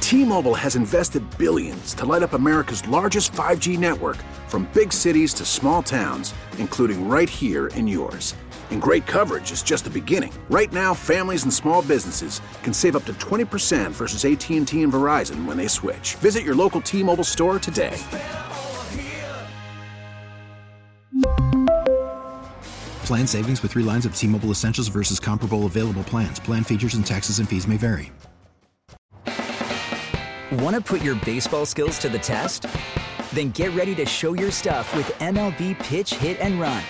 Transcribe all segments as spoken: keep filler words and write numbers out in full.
T-Mobile has invested billions to light up America's largest five G network, from big cities to small towns, including right here in yours. And great coverage is just the beginning. Right now, families and small businesses can save up to twenty percent versus A T and T and Verizon when they switch. Visit your local T-Mobile store today. Plan savings with three lines of T-Mobile Essentials versus comparable available plans. Plan features and taxes and fees may vary. Want to put your baseball skills to the test? Then get ready to show your stuff with M L B Pitch, Hit, and Run,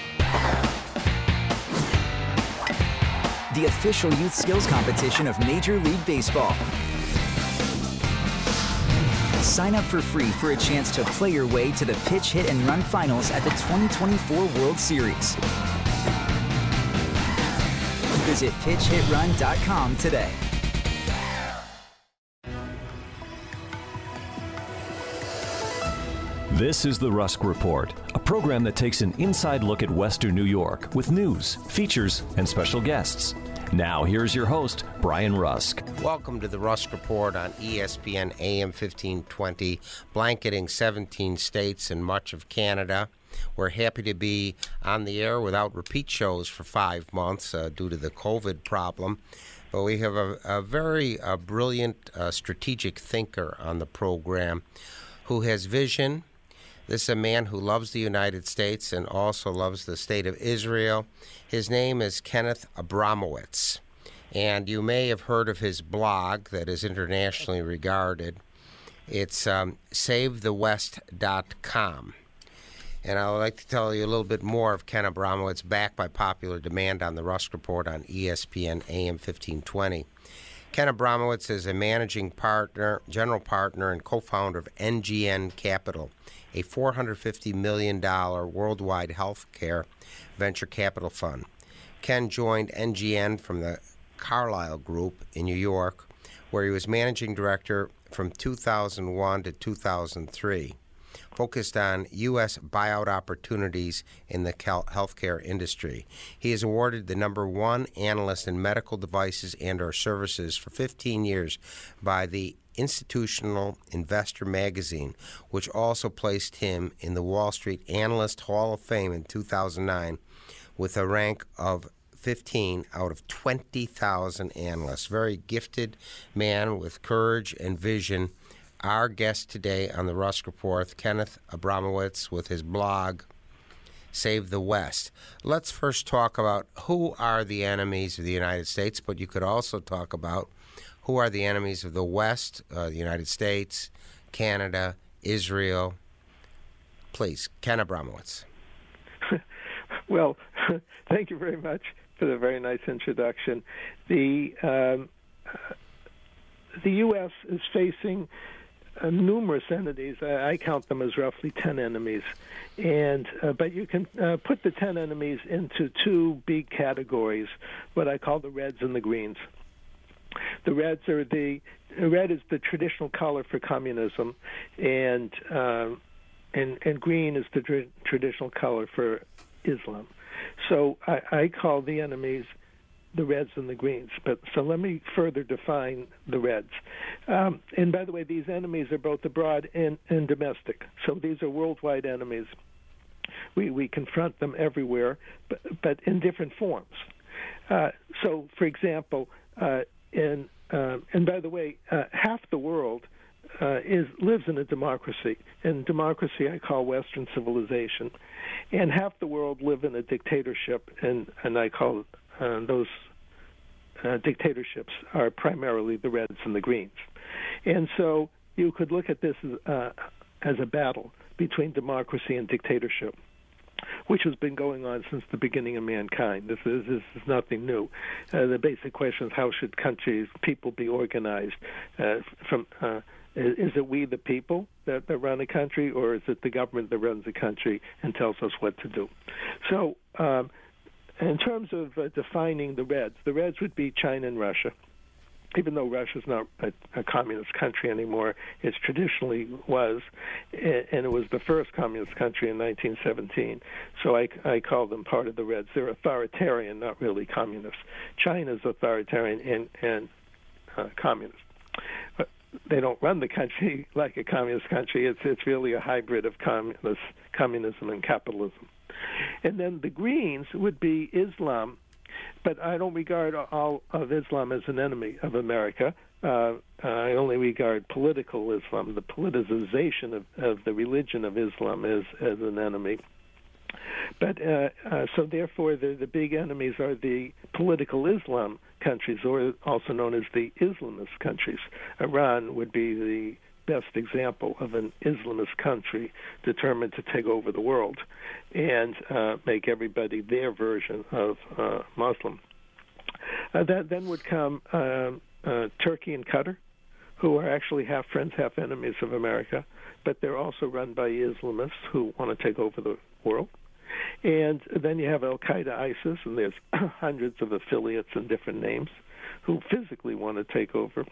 the official youth skills competition of Major League Baseball. Sign up for free for a chance to play your way to the Pitch, Hit, and Run finals at the twenty twenty-four World Series. Visit pitch hit run dot com today. This is the Rusk Report, a program that takes an inside look at Western New York with news, features, and special guests. Now, here's your host, Brian Rusk. Welcome to the Rusk Report on E S P N A M fifteen twenty, blanketing seventeen states and much of Canada. We're happy to be on the air without repeat shows for five months uh, due to the COVID problem. But we have a, a very uh, brilliant uh, strategic thinker on the program who has vision. This is a man who loves the United States and also loves the state of Israel. His name is Kenneth Abramowitz, and you may have heard of his blog that is internationally regarded. It's um, save the west dot com. And I would like to tell you a little bit more of Ken Abramowitz, backed by popular demand on the Rusk Report on E S P N A M fifteen twenty. Ken Abramowitz is a managing partner, general partner, and co-founder of N G N Capital, a four hundred fifty million dollars worldwide healthcare venture capital fund. Ken joined N G N from the Carlyle Group in New York, where he was managing director from two thousand one to two thousand three, focused on U S buyout opportunities in the healthcare industry. He is awarded the number one analyst in medical devices and or services for fifteen years by the Institutional Investor magazine, which also placed him in the Wall Street Analyst Hall of Fame in two thousand nine with a rank of fifteen out of twenty thousand analysts. Very gifted man with courage and vision. Our guest today on the Rusk Report, Kenneth Abramowitz, with his blog, Save the West. Let's first talk about who are the enemies of the United States, but you could also talk about who are the enemies of the West, uh, the United States, Canada, Israel. Please, Ken Abramowitz. Well, thank you very much for the very nice introduction. The um, the U S is facing Uh, numerous entities. I, I count them as roughly ten enemies, and uh, but you can uh, put the ten enemies into two big categories, what I call the reds and the greens. The reds are the, the red is the traditional color for communism, and um, and and green is the tra- traditional color for Islam. So I, I call the enemies the reds and the greens. But so let me further define the reds. Um, and by the way, these enemies are both abroad and, and domestic. So these are worldwide enemies. We we confront them everywhere, but, but in different forms. Uh, so, for example, uh, in uh, and by the way, uh, half the world uh, is lives in a democracy. And democracy I call Western civilization, and half the world live in a dictatorship, and and I call Uh, those uh, dictatorships are primarily the reds and the greens. And so you could look at this as, uh, as a battle between democracy and dictatorship, which has been going on since the beginning of mankind. This is, this is nothing new. Uh, the basic question is, how should countries, people be organized? Uh, from uh, is it we, the people, that, that run a country, or is it the government that runs the country and tells us what to do? So um, in terms of uh, defining the Reds, the Reds would be China and Russia. Even though Russia's not a, a communist country anymore, it traditionally was, and it was the first communist country in nineteen seventeen. So I, I call them part of the Reds. They're authoritarian, not really communist. China's authoritarian and, and uh, communist. they don't run the country like a communist country. It's it's really a hybrid of communist, communism and capitalism. And then the Greens would be Islam, but I don't regard all of Islam as an enemy of America. Uh, I only regard political Islam, the politicization of, of the religion of Islam, as, as an enemy. But uh, uh, so therefore, the, the big enemies are the political Islam countries, or also known as the Islamist countries. Iran would be the best example of an Islamist country determined to take over the world and uh, make everybody their version of uh, Muslim. Uh, that then would come uh, uh, Turkey and Qatar, who are actually half friends, half enemies of America, but they're also run by Islamists who want to take over the world. And then you have Al-Qaeda, ISIS, and there's hundreds of affiliates and different names who physically want to take over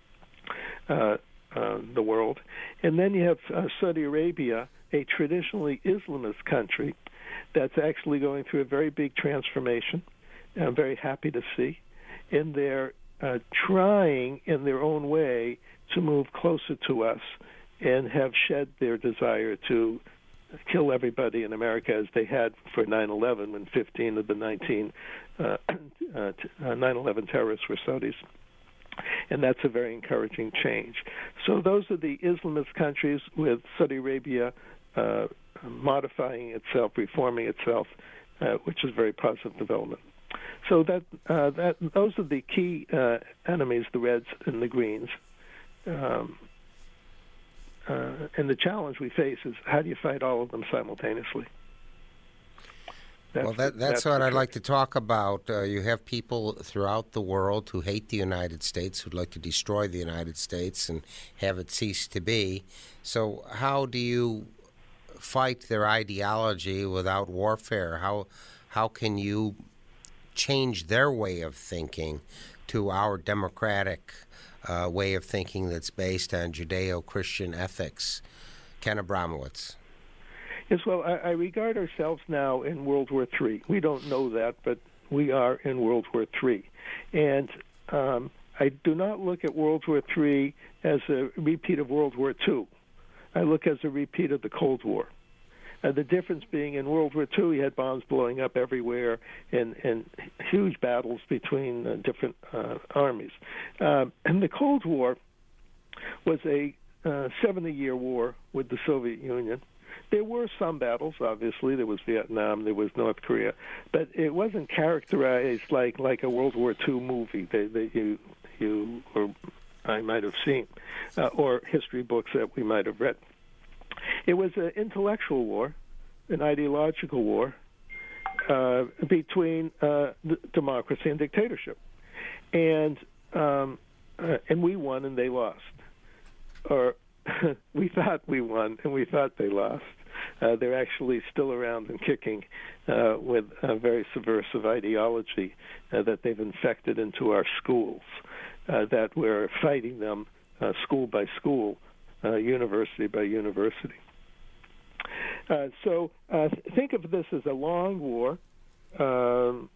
uh, uh, the world. And then you have uh, Saudi Arabia, a traditionally Islamist country that's actually going through a very big transformation. I'm very happy to see. And they're uh, trying in their own way to move closer to us and have shed their desire to kill everybody in America as they had for nine eleven, when fifteen of the nineteen uh, uh, nine eleven terrorists were Saudis. And that's a very encouraging change. So those are the Islamist countries, with Saudi Arabia uh, modifying itself, reforming itself, uh, which is a very positive development. So that uh, that those are the key uh, enemies, the Reds and the Greens. Um, Uh, and the challenge we face is, how do you fight all of them simultaneously? That's, well, that, that's, that's what I'd like to talk about. Uh, you have people throughout the world who hate the United States, who'd like to destroy the United States and have it cease to be. So how do you fight their ideology without warfare? How how can you change their way of thinking to our democratic Uh, way of thinking that's based on Judeo-Christian ethics? Ken Abramowitz. Yes, well, I, I regard ourselves now in World War Three. We don't know that, but we are in World War Three. And um, I do not look at World War Three as a repeat of World War Two. I look as a repeat of the Cold War. Uh, the difference being, in World War Two, you had bombs blowing up everywhere and, and huge battles between uh, different uh, armies. Uh, and the Cold War was a uh, seventy-year war with the Soviet Union. There were some battles, obviously. There was Vietnam, there was North Korea. But it wasn't characterized like, like a World War Two movie that, that you, you or I might have seen, uh, or history books that we might have read. It was an intellectual war, an ideological war uh, between uh, democracy and dictatorship, and um, uh, and we won and they lost, or we thought we won and we thought they lost. Uh, they're actually still around and kicking uh, with a very subversive ideology uh, that they've infected into our schools, uh, that we're fighting them uh, school by school. Uh, university by university. Uh, so uh, think of this as a long war. Um,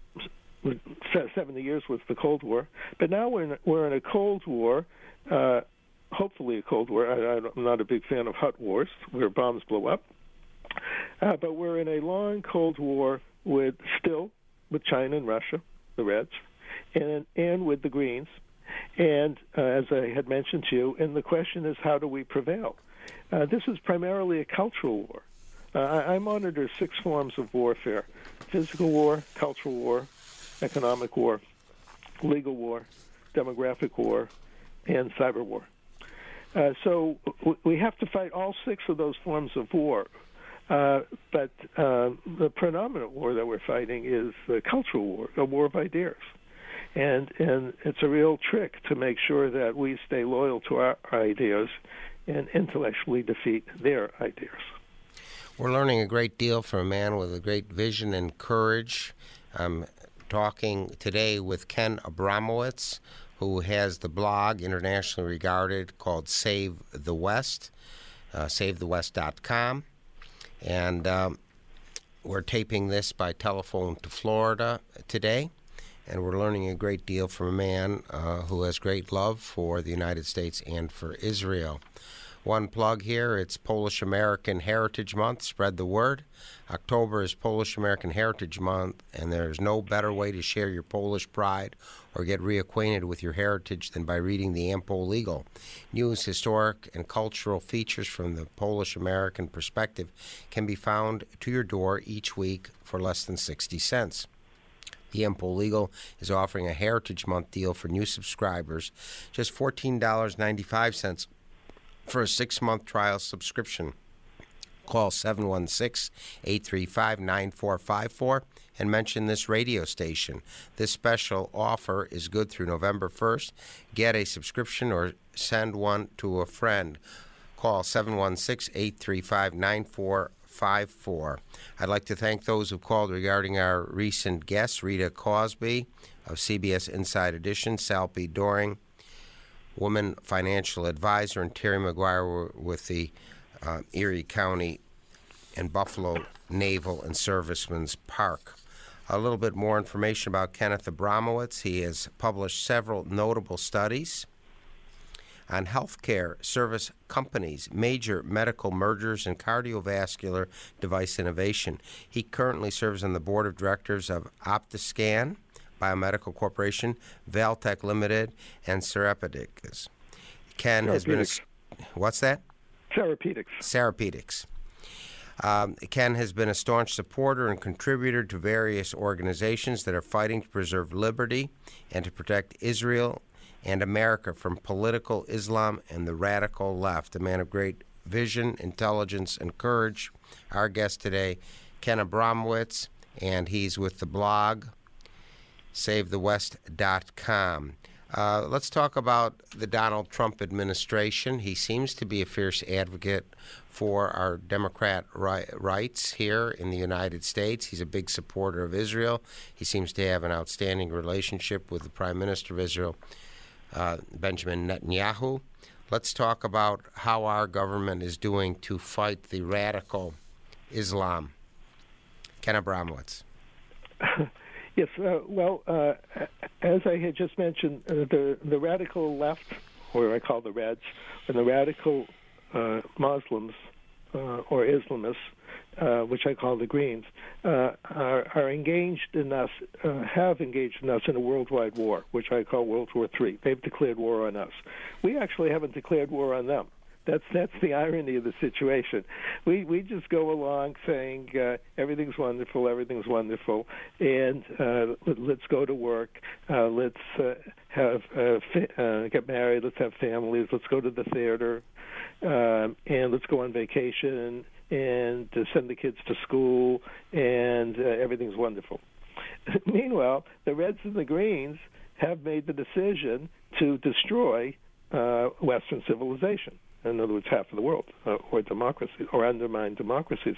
seventy years was the Cold War, but now we're in, we're in a Cold War, uh, hopefully a Cold War. I, I'm not a big fan of hot wars where bombs blow up, uh, but we're in a long Cold War with still with China and Russia, the Reds, and and with the Greens. And uh, as I had mentioned to you, and the question is, how do we prevail? Uh, this is primarily a cultural war. Uh, I, I monitor six forms of warfare: physical war, cultural war, economic war, legal war, demographic war, and cyber war. Uh, so w- we have to fight all six of those forms of war. Uh, but uh, the predominant war that we're fighting is the cultural war, a war of ideas. And and it's a real trick to make sure that we stay loyal to our ideas and intellectually defeat their ideas. We're learning a great deal from a man with a great vision and courage. I'm talking today with Ken Abramowitz, who has the blog, internationally regarded, called Save the West, uh, save the west dot com. And um, we're taping this by telephone to Florida today. and we're learning a great deal from a man uh, who has great love for the United States and for Israel. One plug here, it's Polish American Heritage Month. Spread the word. October is Polish American Heritage Month, and there's no better way to share your Polish pride or get reacquainted with your heritage than by reading the Ampol Eagle. News, historic, and cultural features from the Polish American perspective can be found to your door each week for less than sixty cents. The Ampol Eagle is offering a Heritage Month deal for new subscribers, just fourteen dollars and ninety-five cents for a six-month trial subscription. Call seven one six, eight three five, nine four five four and mention this radio station. This special offer is good through November first. Get a subscription or send one to a friend. Call seven one six, eight three five, nine four five four. I'd like to thank those who called regarding our recent guests, Rita Cosby of C B S Inside Edition, Sal P. Doring, Woman Financial Advisor, and Terry McGuire with the uh, Erie County and Buffalo Naval and Servicemen's Park. A little bit more information about Kenneth Abramowitz. He has published several notable studies on healthcare service companies, major medical mergers, and cardiovascular device innovation. He currently serves on the board of directors of Optiscan Biomedical Corporation, Valtech Limited, and Therapeutics. Ken has been a... What's that? Therapeutics. Therapeutics. Um, Ken has been a staunch supporter and contributor to various organizations that are fighting to preserve liberty and to protect Israel and America from political Islam and the radical left. A man of great vision, intelligence, and courage. Our guest today, Ken Abramowitz, and he's with the blog save the west dot com. Uh, let's talk about the Donald Trump administration. He seems to be a fierce advocate for our Democrat ri- rights here in the United States. He's a big supporter of Israel. He seems to have an outstanding relationship with the Prime Minister of Israel, uh, Benjamin Netanyahu. Let's talk about how our government is doing to fight the radical Islam. Ken Abramowitz. Yes, uh, well, uh, as I had just mentioned, uh, the the radical left, or I call the Reds, and the radical uh, Muslims uh, or Islamists, uh, which I call the Greens, uh, are, are engaged in us, uh, have engaged in us in a worldwide war, which I call World War Three. They've declared war on us. We actually haven't declared war on them. That's that's the irony of the situation. We we just go along saying uh, everything's wonderful, everything's wonderful, and uh, let, let's go to work, uh, let's uh, have uh, fa- uh, get married, let's have families, let's go to the theater, uh, and let's go on vacation, and uh, send the kids to school, and uh, everything's wonderful. Meanwhile, the Reds and the Greens have made the decision to destroy uh, Western civilization. In other words, half of the world, uh, or democracy, or undermine democracies.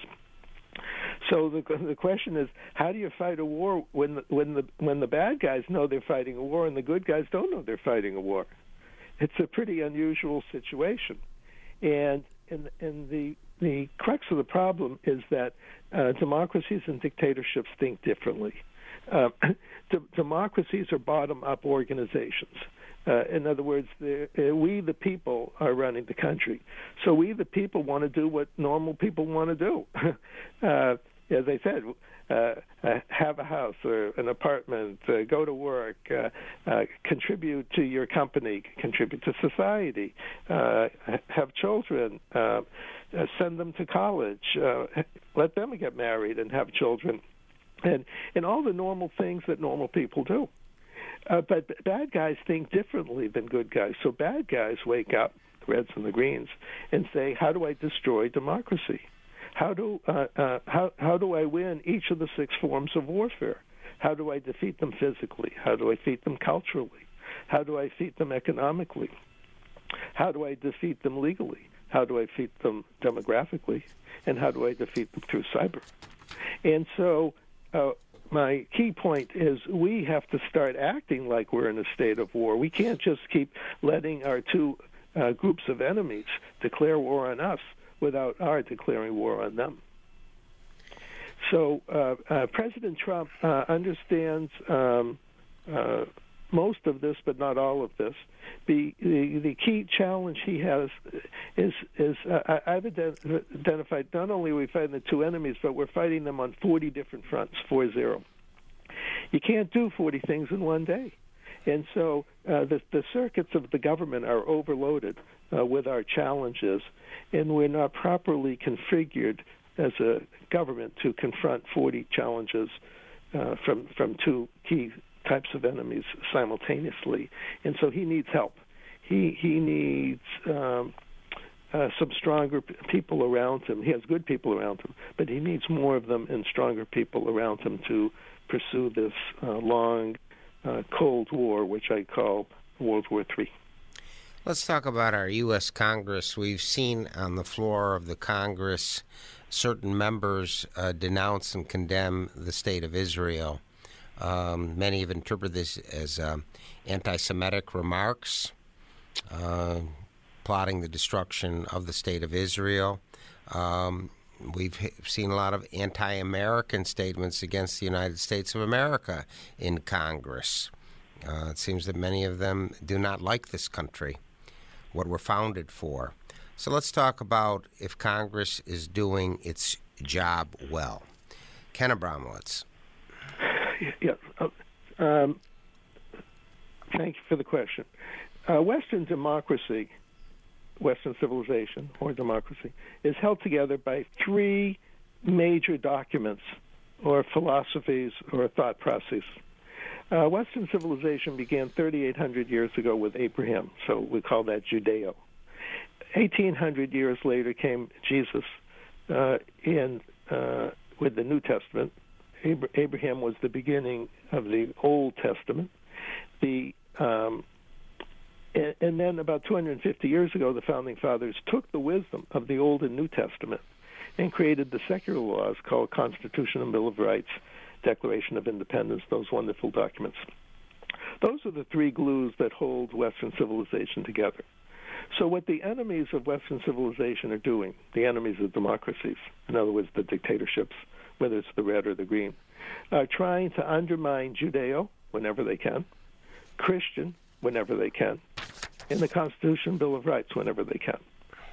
So the the question is, how do you fight a war when the, when the when the bad guys know they're fighting a war and the good guys don't know they're fighting a war? It's a pretty unusual situation, and and and the the crux of the problem is that uh, democracies and dictatorships think differently. Uh, d- democracies are bottom-up organizations. Uh, in other words, the, uh, we, the people, are running the country. So we, the people, want to do what normal people want to do. uh, as I said, uh, uh, have a house or an apartment, uh, go to work, uh, uh, contribute to your company, contribute to society, uh, have children, uh, uh, send them to college, uh, let them get married and have children, and, and all the normal things that normal people do. Uh, but bad guys think differently than good guys. So bad guys wake up, the Reds and the Greens, and say, "How do I destroy democracy? How do uh, uh, how how do I win each of the six forms of warfare? How do I defeat them physically? How do I defeat them culturally? How do I defeat them economically? How do I defeat them legally? How do I defeat them demographically? And how do I defeat them through cyber?" And so. Uh, My key point is we have to start acting like we're in a state of war. We can't just keep letting our two uh, groups of enemies declare war on us without our declaring war on them. So uh, uh, President Trump uh, understands um, uh, most of this, but not all of this. The, the, the key challenge he has is, is uh, I've ident- identified not only are we fighting the two enemies, but we're fighting them on forty different fronts, four zero. You can't do forty things in one day. And so uh, the, the circuits of the government are overloaded uh, with our challenges, and we're not properly configured as a government to confront forty challenges uh, from, from two key types of enemies simultaneously. And so he needs help. He, he needs um, uh, some stronger p- people around him. He has good people around him, but he needs more of them and stronger people around him to pursue this uh, long uh, Cold War, which I call World War Three. Let's talk about our U S Congress. We've seen on the floor of the Congress certain members uh, denounce and condemn the state of Israel. Um, many have interpreted this as um, anti-Semitic remarks, uh, plotting the destruction of the state of Israel. Um, we've seen a lot of anti-American statements against the United States of America in Congress. Uh, it seems that many of them do not like this country, what we're founded for. So let's talk about if Congress is doing its job well. Ken Abramowitz. Yes. Uh, um, thank you for the question. Uh, Western democracy, Western civilization or democracy, is held together by three major documents or philosophies or thought processes. Uh, Western civilization began thirty-eight hundred years ago with Abraham, so we call that Judeo. eighteen hundred years later came Jesus uh, in uh, with the New Testament. Abraham was the beginning of the Old Testament. The um, and, and then about two hundred fifty years ago, the Founding Fathers took the wisdom of the Old and New Testament and created the secular laws called Constitution and Bill of Rights, Declaration of Independence, those wonderful documents. Those are the three glues that hold Western civilization together. So what the enemies of Western civilization are doing, the enemies of democracies, in other words, the dictatorships, whether it's the red or the green, are trying to undermine Judeo whenever they can, Christian whenever they can, and the Constitution, Bill of Rights whenever they can.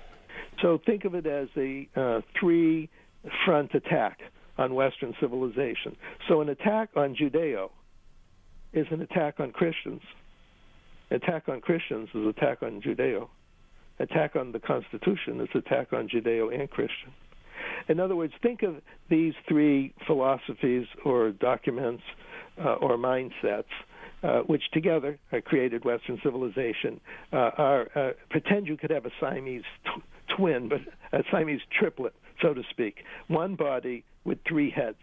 So think of it as a uh, three-front attack on Western civilization. So an attack on Judeo is an attack on Christians. Attack on Christians is an attack on Judeo. Attack on the Constitution is attack on Judeo and Christian. In other words, think of these three philosophies or documents uh, or mindsets, uh, which together uh, created Western civilization. Uh, are, uh, pretend you could have a Siamese t- twin, but a Siamese triplet, so to speak, one body with three heads.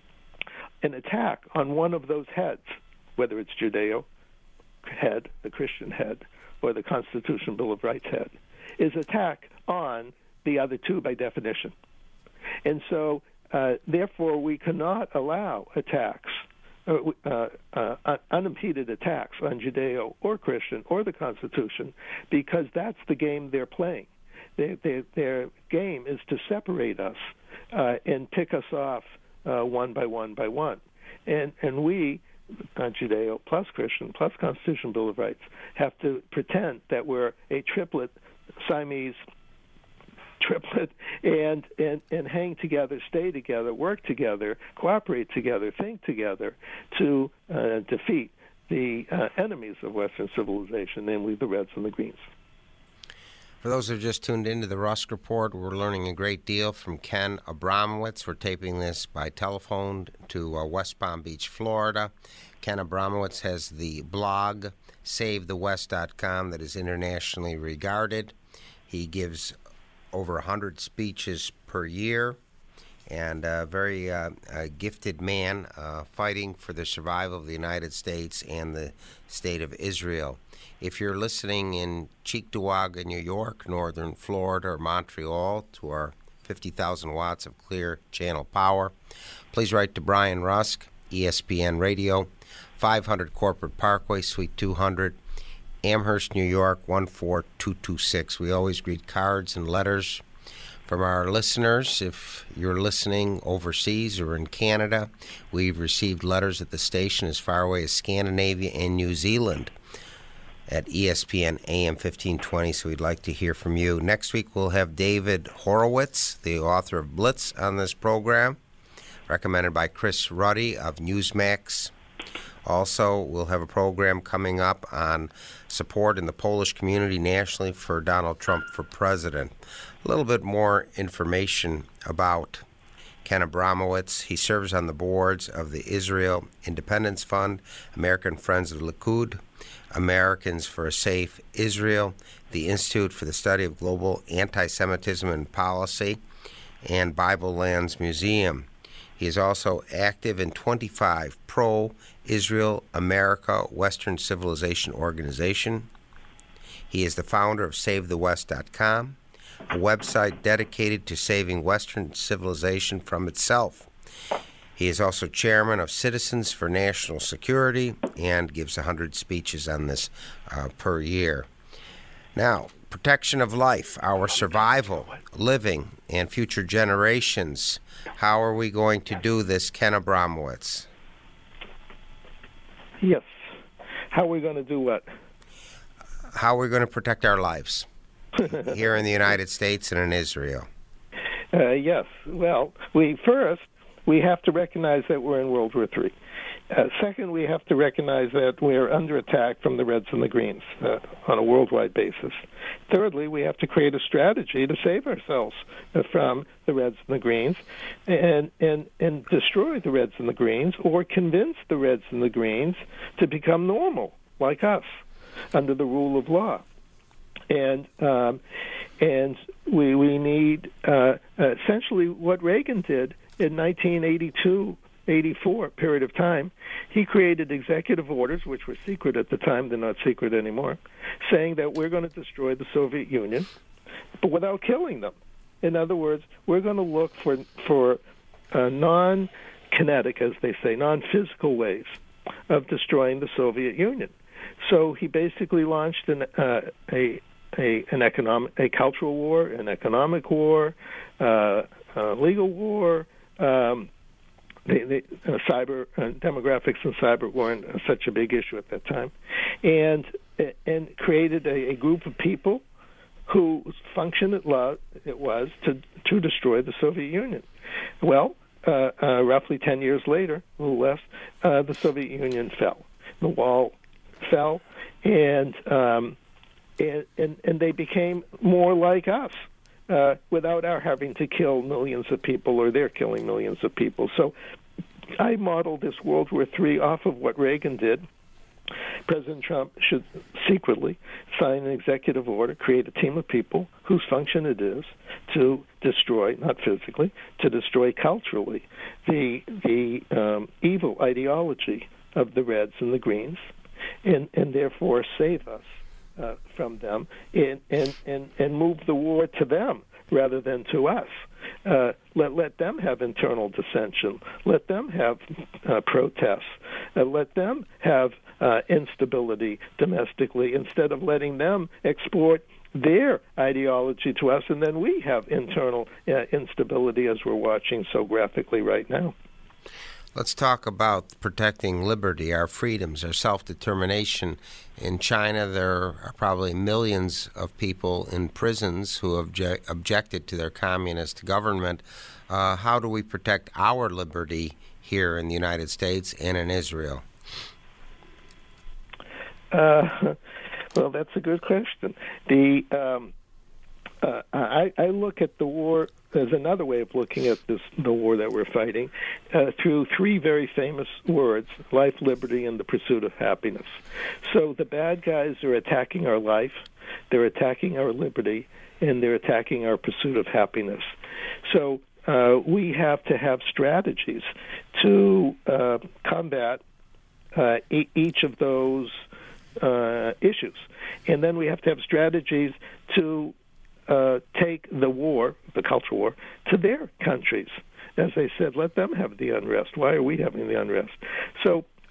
An attack on one of those heads, whether it's Judeo head, the Christian head, or the Constitution, Bill of Rights head, is attack on the other two by definition. And so, uh, therefore, we cannot allow attacks, uh, uh, uh, unimpeded attacks on Judeo or Christian or the Constitution, because that's the game they're playing. They, they, their game is to separate us uh, and pick us off uh, one by one by one. And, and we, uh, Judeo plus Christian plus Constitution, Bill of Rights, have to pretend that we're a triplet, Siamese triplet, and, and, and hang together, stay together, work together, cooperate together, think together to uh, defeat the uh, enemies of Western civilization, namely the Reds and the Greens. For those who have just tuned into the Rusk Report, we're learning a great deal from Ken Abramowitz. We're taping this by telephone to uh, West Palm Beach, Florida. Ken Abramowitz has the blog, save the west dot com, that is internationally regarded. He gives over one hundred speeches per year, and a very uh, a gifted man uh, fighting for the survival of the United States and the state of Israel. If you're listening in Cheektowaga, New York, northern Florida, or Montreal to our fifty thousand watts of clear channel power, please write to Brian Rusk, E S P N Radio, five hundred Corporate Parkway, Suite two hundred, Amherst, New York, one four two two six. We always greet cards and letters From our listeners, if you're listening overseas or in Canada, we've received letters at the station as far away as Scandinavia and New Zealand at E S P N A M fifteen twenty, so we'd like to hear from you. Next week we'll have David Horowitz, the author of Blitz, on this program, recommended by Chris Ruddy of Newsmax. Also, we'll have a program coming up on support in the Polish community nationally for Donald Trump for president. A little bit more information about Ken Abramowitz. He serves on the boards of the Israel Independence Fund, American Friends of Likud, Americans for a Safe Israel, the Institute for the Study of Global Anti-Semitism and Policy, and Bible Lands Museum. He is also active in twenty-five pro-Israel America Western Civilization organization. He is the founder of Save the West dot com, a website dedicated to saving Western civilization from itself. He is also chairman of Citizens for National Security and gives one hundred speeches on this uh, per year. Now, protection of life, our survival, living, and future generations. How are we going to do this, Ken Abramowitz? Yes. How are we going to do what? How are we going to protect our lives here in the United States and in Israel? Uh, yes. Well, we first, we have to recognize that we're in World War Three. Uh, second, we have to recognize that we're under attack from the Reds and the Greens uh, on a worldwide basis. Thirdly, we have to create a strategy to save ourselves uh, from the Reds and the Greens and, and, and destroy the Reds and the Greens, or convince the Reds and the Greens to become normal, like us, under the rule of law. And um, and we, we need uh, essentially what Reagan did in nineteen eighty-two, eighty-four period of time. He created executive orders, which were secret at the time, they're not secret anymore, saying that we're going to destroy the Soviet Union, but without killing them. In other words, we're going to look for for uh, non-kinetic, as they say, non-physical ways of destroying the Soviet Union. So he basically launched an, uh, a a an economic, a cultural war, an economic war, uh, a legal war. Um, The, the uh, cyber uh, demographics and cyber weren't uh, such a big issue at that time, and and created a, a group of people whose function it, lo- it was to to destroy the Soviet Union. Well, uh, uh, roughly ten years later, a little less, uh, the Soviet Union fell. The wall fell, and um, and, and and they became more like us. Uh, without our having to kill millions of people, or they're killing millions of people. So I modeled this World War Three off of what Reagan did. President Trump should secretly sign an executive order, create a team of people whose function it is to destroy, not physically, to destroy culturally the the um, evil ideology of the Reds and the Greens, and, and therefore save us Uh, from them, and, and, and, and move the war to them rather than to us. Uh, let let them have internal dissension. Let them have uh, protests. Uh, let them have uh, instability domestically, instead of letting them export their ideology to us, and then we have internal uh, instability, as we're watching so graphically right now. Let's talk about protecting liberty, our freedoms, our self-determination. In China, there are probably millions of people in prisons who object, objected to their communist government. Uh, how do we protect our liberty here in the United States and in Israel? Uh, well, that's a good question. The um, uh, I, I look at the war. There's another way of looking at this, the war that we're fighting, uh, through three very famous words: life, liberty, and the pursuit of happiness. So the bad guys are attacking our life, they're attacking our liberty, and they're attacking our pursuit of happiness. So uh, we have to have strategies to uh, combat uh, e- each of those uh, issues. And then we have to have strategies to Uh, take the war, the cultural war, to their countries. As I said, let them have the unrest. Why are we having the unrest? So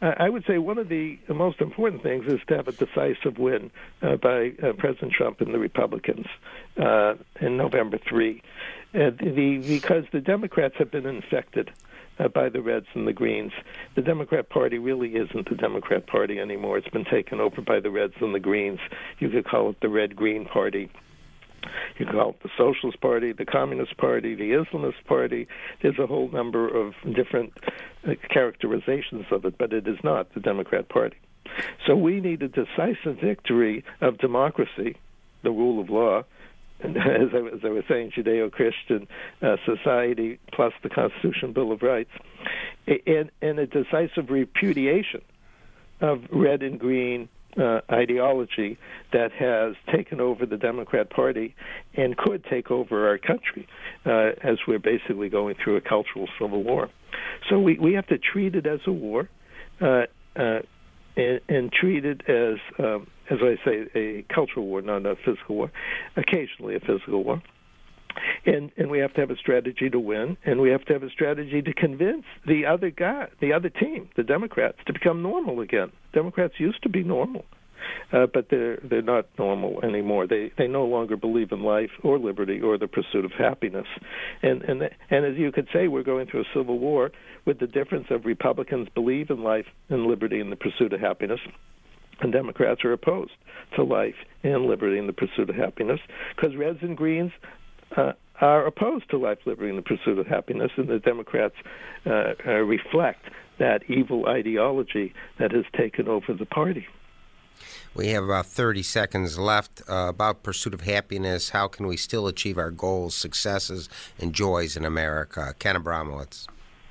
I would say one of the most important things is to have a decisive win uh, by uh, President Trump and the Republicans uh, in November third, uh, the, because the Democrats have been infected uh, by the Reds and the Greens. The Democrat Party really isn't the Democrat Party anymore. It's been taken over by the Reds and the Greens. You could call it the Red-Green Party. You can call it the Socialist Party, the Communist Party, the Islamist Party. There's a whole number of different uh, characterizations of it, but it is not the Democrat Party. So we need a decisive victory of democracy, the rule of law, and as I, as I was saying, Judeo-Christian uh, society plus the Constitution Bill of Rights, and, and a decisive repudiation of red and green Uh, ideology that has taken over the Democrat Party and could take over our country uh, as we're basically going through a cultural civil war. So we, we have to treat it as a war uh, uh, and, and treat it as, um, as I say, a cultural war, not a physical war, occasionally a physical war. And and we have to have a strategy to win, and we have to have a strategy to convince the other guy, the other team, the Democrats, to become normal again. Democrats used to be normal, uh, but they're they're not normal anymore. They they no longer believe in life or liberty or the pursuit of happiness. And and and as you could say, we're going through a civil war with the difference of Republicans believe in life and liberty and the pursuit of happiness, and Democrats are opposed to life and liberty and the pursuit of happiness, because Reds and Greens Uh, are opposed to life, liberty, and the pursuit of happiness, and the Democrats uh, uh, reflect that evil ideology that has taken over the party. We have about thirty seconds left. Uh, about pursuit of happiness, how can we still achieve our goals, successes, and joys in America? Ken Abramowitz.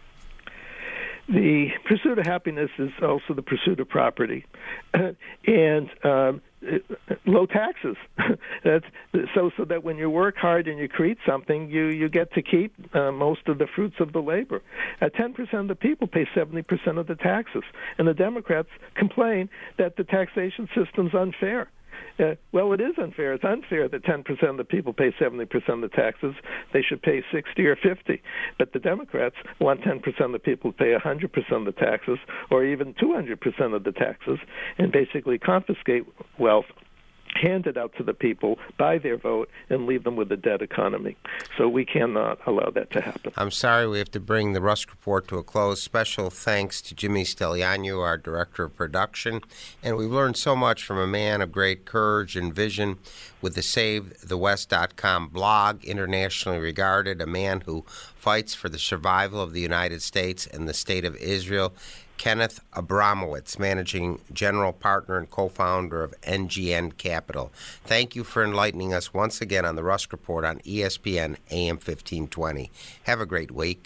The pursuit of happiness is also the pursuit of property, and um, low taxes. That's so so that when you work hard and you create something, you, you get to keep uh, most of the fruits of the labor. Uh, ten percent of the people pay seventy percent of the taxes, and the Democrats complain that the taxation system's unfair. Uh, well, it is unfair. It's unfair that ten percent of the people pay seventy percent of the taxes. They should pay sixty or fifty. But the Democrats want ten percent of the people to pay one hundred percent of the taxes, or even two hundred percent of the taxes, and basically confiscate wealth handed out to the people by their vote and leave them with a dead economy. So we cannot allow that to happen. I'm sorry we have to bring the Rusk Report to a close. Special thanks to Jimmy Stelianu, our Director of Production. And we've learned so much from a man of great courage and vision with the Save the West dot com blog, internationally regarded, a man who fights for the survival of the United States and the State of Israel. Kenneth Abramowitz, Managing General Partner and Co-Founder of N G N Capital. Thank you for enlightening us once again on the Rusk Report on E S P N A M fifteen twenty. Have a great week.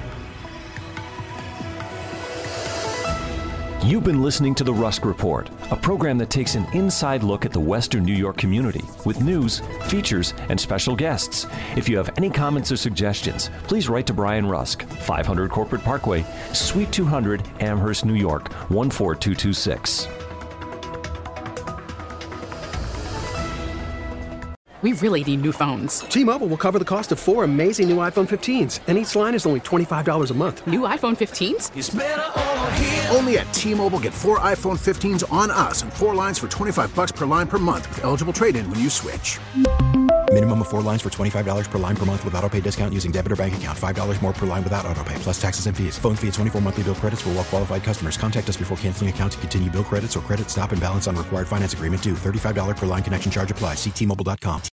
You've been listening to The Rusk Report, a program that takes an inside look at the Western New York community with news, features, and special guests. If you have any comments or suggestions, please write to Brian Rusk, five hundred Corporate Parkway, Suite two hundred, Amherst, New York, one four two two six. We really need new phones. T-Mobile will cover the cost of four amazing new iPhone fifteens, and each line is only twenty-five dollars a month. New iPhone fifteens? It's better over here. Only at T-Mobile, get four iPhone fifteens on us and four lines for twenty-five bucks per line per month with eligible trade-in when you switch. Minimum of four lines for twenty-five dollars per line per month with autopay discount using debit or bank account. five dollars more per line without autopay, plus taxes and fees. Phone fee at twenty-four monthly bill credits for well-qualified customers. Contact us before canceling account to continue bill credits or credit stop and balance on required finance agreement due. thirty-five dollars per line connection charge applies. See T Mobile dot com.